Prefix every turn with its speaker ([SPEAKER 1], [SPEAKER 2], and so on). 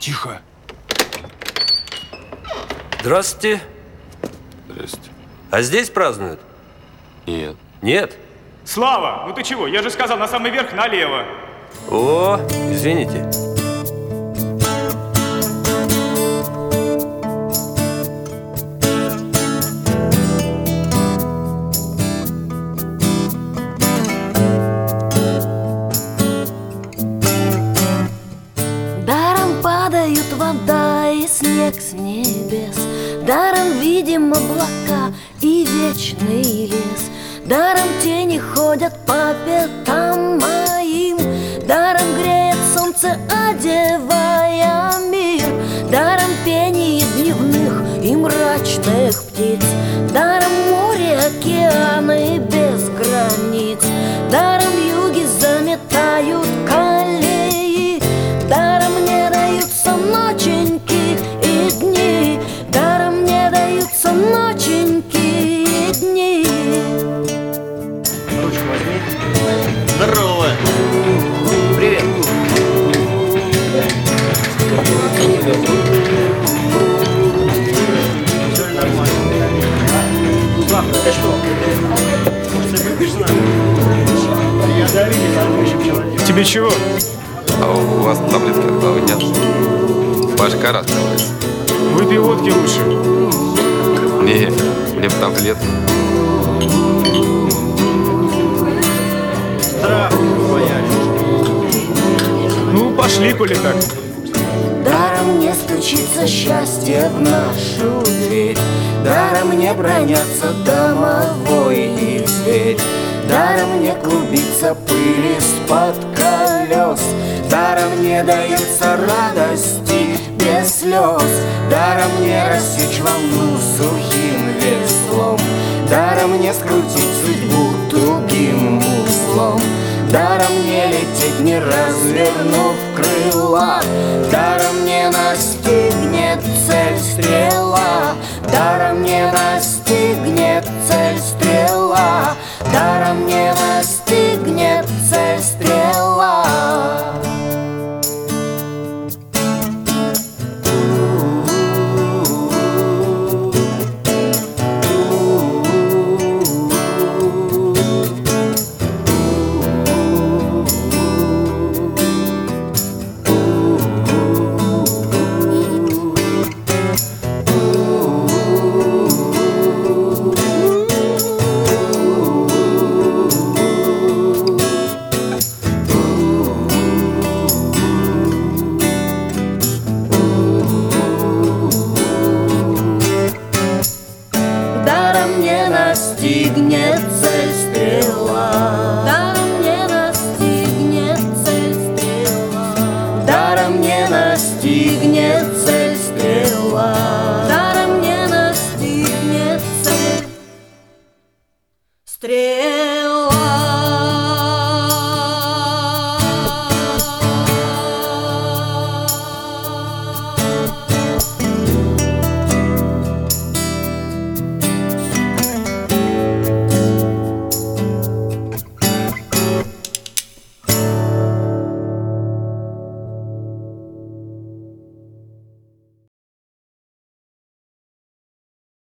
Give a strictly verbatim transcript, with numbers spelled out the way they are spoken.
[SPEAKER 1] Тихо.
[SPEAKER 2] Здравствуйте.
[SPEAKER 3] Здрасте.
[SPEAKER 2] А здесь празднуют?
[SPEAKER 3] Нет.
[SPEAKER 2] Нет?
[SPEAKER 1] Слава, ну ты чего? Я же сказал, на самый верх налево.
[SPEAKER 2] О, извините.
[SPEAKER 4] Даром падают вода и снег с небес, даром видим облака и вечный лес. Даром тени ходят по пятам моим, даром греет солнце, одевая мир. Даром пение дневных и мрачных птиц, даром море, океаны без границ. Даром юги заметают колеи, даром не даются ноченьки и дни, даром не даются ноченьки и дни.
[SPEAKER 5] Ручку возьми. Здорово. Привет. Все нормально. Слава, ты что? Может, ты выпьешь с нами? Я доверие заносчив человек.
[SPEAKER 1] Тебе чего?
[SPEAKER 3] А у вас таблетки от головы нет? Башка раскалывается.
[SPEAKER 1] Выпей водки лучше.
[SPEAKER 3] Не, мне бы таблет.
[SPEAKER 5] Здравствуй, боярин.
[SPEAKER 1] Ну, пошли, коли так.
[SPEAKER 4] Даром не стучится счастье в нашу дверь, даром не бронятся домовой и зверь, даром не клубится пыль из-под колес, даром не дается радости без слез, даром не рассечь волну сухим веслом, даром не скрутить судьбу тугим узлом, даром не лететь, не развернув крыла, даром не настигнет цель стрела, даром не настигнет